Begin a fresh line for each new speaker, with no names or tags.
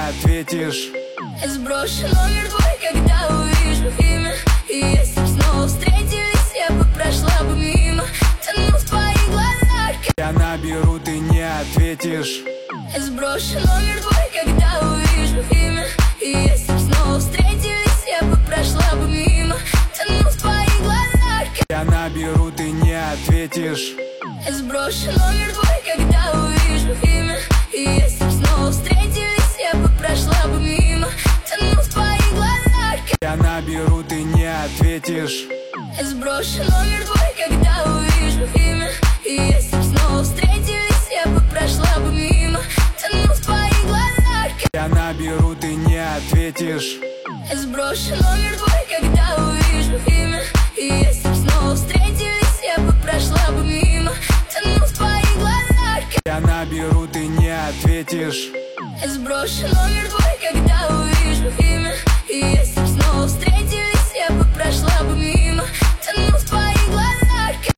ответишь.
Я сброшу номер твой, когда увижу имя. И если б снова встретились, я бы прошла бы мимо. Тону в твоих глазах.
Я наберу, ты не ответишь.
Я сброшу номер твой, когда увижу имя. И если б снова встретились, я бы прошла бы мимо. Тону в твоих глазах.
Я наберу, ты не ответишь.
Я сброшу номер твой, когда увижу имя. И если б снова встретились, я бы прошла бы мимо. Тону в твоих глазах.
Я наберу, ты не ответишь.
Я сброшу номер твой, когда увижу имя. И если б снова встретились, я бы прошла бы мимо. Тону в твоих глазах.
Я наберу, ты не ответишь.
Я сброшу номер твой, когда увижу имя. И если б снова встретились, я бы прошла бы мимо. Тону в твоих глазах.
Я наберу, ты не ответишь.
Я сброшу номер твой, когда увижу имя. И если